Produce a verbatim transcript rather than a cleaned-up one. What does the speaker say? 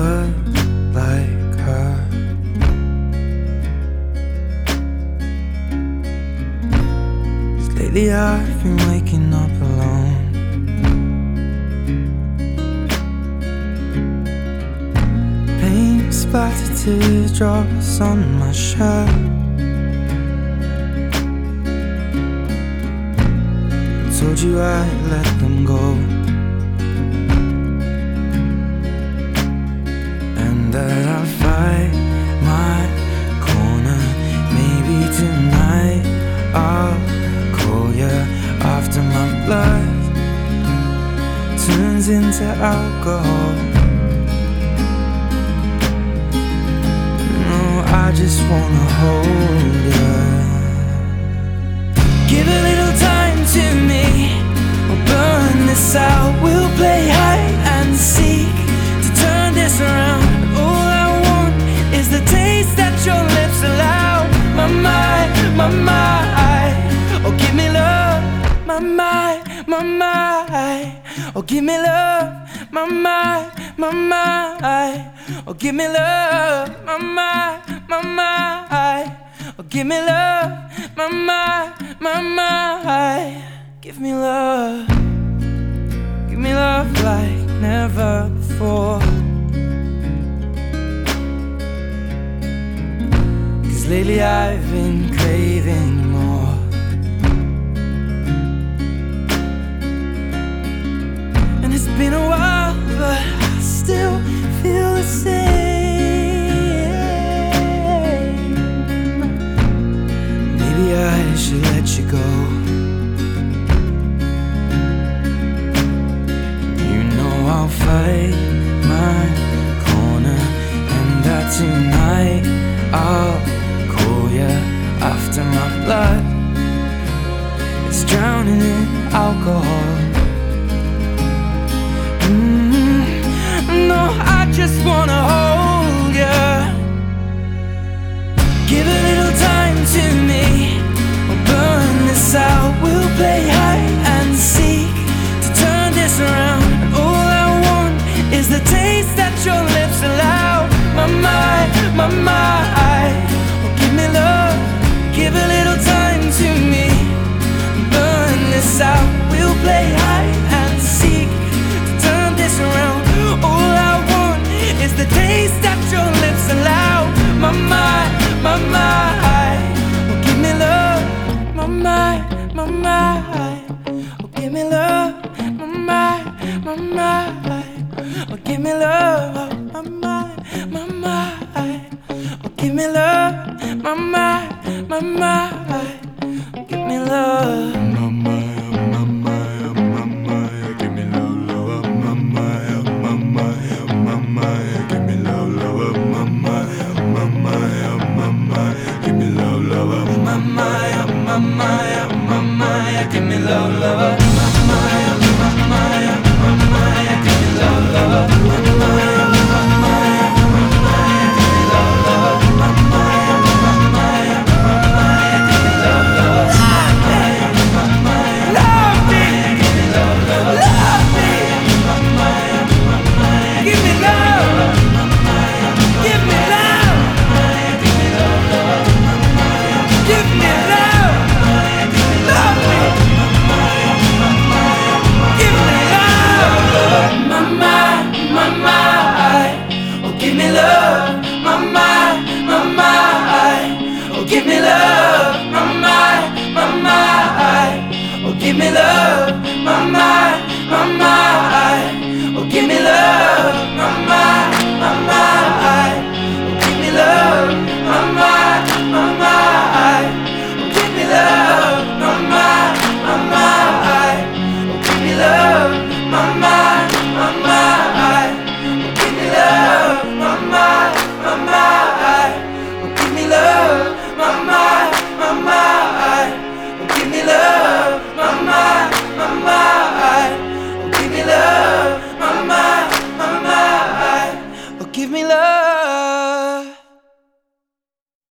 look like her. Cause lately I've been waking up alone. Paint splattered teardrops on my shirt. Told you I'd let them go, and that I'll fight my corner. Maybe tonight I'll call you after my blood turns into alcohol. No, I just wanna hold you. Give a little time to me, we'll burn this out. We'll play hide and seek to turn this around. All I want is the taste that your lips allow. My mind, my mind, oh give me love. My mind, my mind, oh give me love. My mind, my mind, oh give me love. My mind, my mind, oh give me love. My mind, my mind, give me love. Give me love like never before. Cause lately I've been craving more. And it's been a while, but I still feel the same. Maybe I should let you go. I'll fight my corner, and that tonight I'll call you after my blood is drowning in alcohol. mm, No, I just wanna hold you. Give a little time to me, we'll burn this out. We'll play hide and seek to turn this around. Is the taste that your lips allow. My mind, my mind, oh give me love. Give a little time to me, burn this out. We'll play hide and seek to turn this around. All I want is the taste that your lips allow. My mind, my mind, oh give me love. My mind, my mind, oh give me love. My mind, my mind, oh give me love. My mind, my mind, oh give me love. My mind, my mind, oh give me love. My mind, my mind, my mind, give me love, love. My mind, my mind, my mind, give me love, love. My mind, my mind, my mind, give me love, love. My mind, my mind, my mind, give me love, love. My mind, my mind, my mind, give me love, love. My mind, my mind, my mind, give me love, love. My mind, my mind, my mind, give me love, love. My mind, my mind, love me, give me love, love. Love me, my mind, my mind, give me love. My mind, give me love. Give me love, love. Give me love. Love me. Give me love. My mind, my mind, oh give me love. My mind, my mind, oh give me love. My mind, my mind, oh give me love. My mind.